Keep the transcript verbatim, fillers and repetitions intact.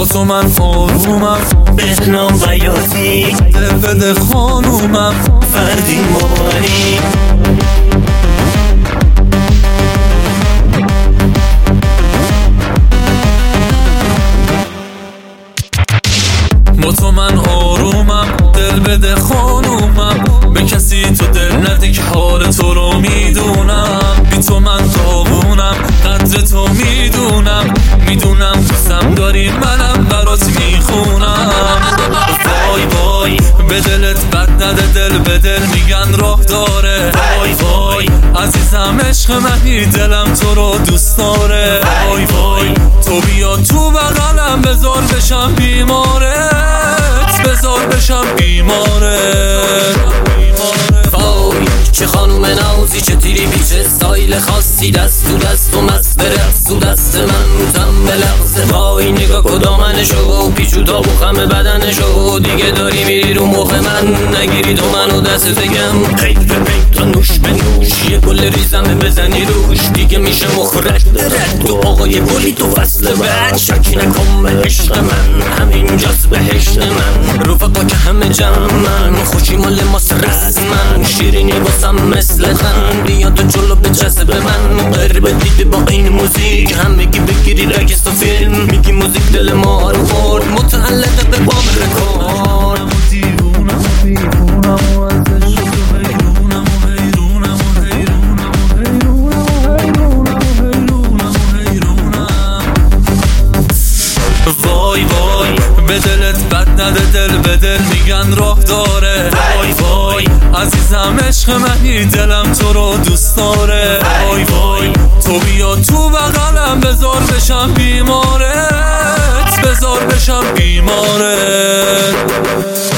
با تو من آرومم، بهنام بیاتی دل بده خانومم، فردین مبانی. با تو من آرومم، دل بده خانومم، به کسی تو دل ندی که حال تو رو میدونم. بی تو من داغونم، قدر تو میدونم، میدونم دوستم داری منم برات میخونم. وای وای به دلت بد نده، دل به دل میگن راه داره. وای وای عزیزم عشق منی، دلم تو رو دوست داره. وای وای تو بیا تو بغلم، بذار بشم بیمارت، بذار بشم بیمارت. وای چه خانوم نازی، چه تیری پیچ استایل خاصی، دست تو دست و مست برقص تو دست من تم بلغزه. وای نگاه کدامنشو، پیچو تا بخم بدنشو، دیگه داری میری رو مخ من، نگیری تو منو دست بگم. پیک به پیک تا نوش به نوش، یه گل ریزم بزنی روش، دیگه میشه مخرج درد. تو آقای گلی تو فصل بعد، شکی نکن به عشق من، همینجاست بهشت من. رفقا که همه جمعن، خوشی مال ماست رسمن، شیرینی باسم مثل خن، بیا تو جلو به جذب من. قربه دیده با این موزیک، هم بگی بگیری رگست و فیلم، میگی موزیک دل ما رو برد، متعلق به بام رکورد. دیوونم و بیرونم و ازش تو حیرونم و حیرونم و حیرونم و حیرونم و حیرونم و حیرونم. وای وای به دلت بد نده، دل به دل میگن راه داره. وای وای عزیزم عشق منی، دلم تو رو دوست داره. وای وای تو بیا تو بغلم، بذار بشم بیمارت، بذار بشم بیمارت.